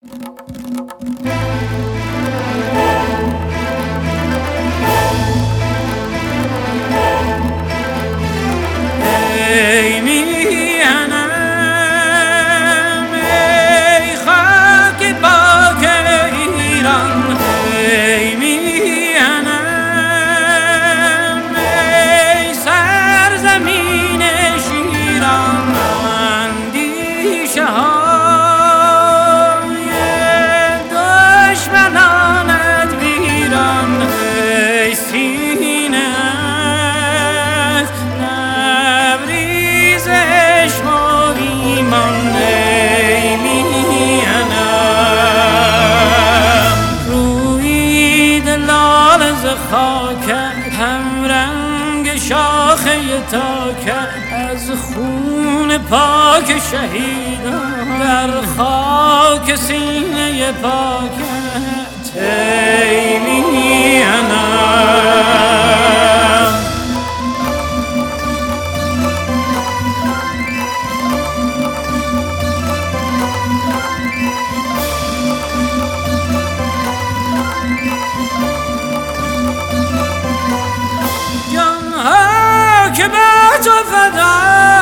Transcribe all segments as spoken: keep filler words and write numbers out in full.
ای میهنم ای خاک پاک ایران، ای میهنم ای سرزمین شیران، اندیشه های دشمنانت ویران، ای سینه ای میهنم رویید لال ز خاکت، هم رنگ شاخه تاکت، از خون پاک شهیدان در خاک سینه پاکت، ای میهنم که به تو فدا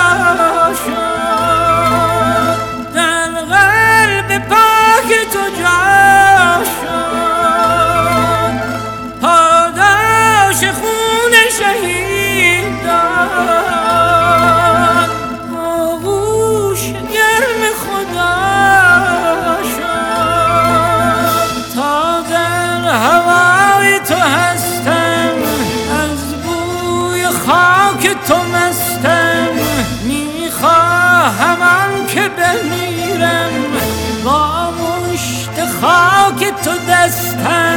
شد، در قلب پاک تو جا شد، پاداش خون شهیدان، آغوش گرم خدا شد، تا در هوای تو هستم، از بوی خاک تو مستم، میخواهم آن که بمیرم با مشت خاک تو دستم.